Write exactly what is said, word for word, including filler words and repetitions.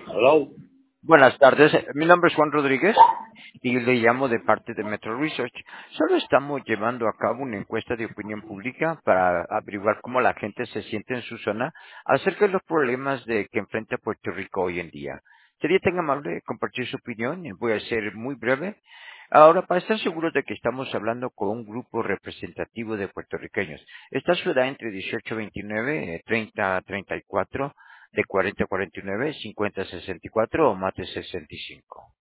Hello. Buenas tardes, mi nombre es Juan Rodríguez y le llamo de parte de Metro Research. Solo estamos llevando a cabo una encuesta de opinión pública para averiguar cómo la gente se siente en su zona acerca de los problemas de que enfrenta Puerto Rico hoy en día. ¿Sería tan amable de compartir su opinión? Voy a ser muy breve. Ahora, para estar seguros de que estamos hablando con un grupo representativo de puertorriqueños, ¿está su edad entre dieciocho a veintinueve, eh, treinta a treinta y cuatro, de cuarenta a cuarenta y nueve, cincuenta a sesenta y cuatro o más de sesenta y cinco?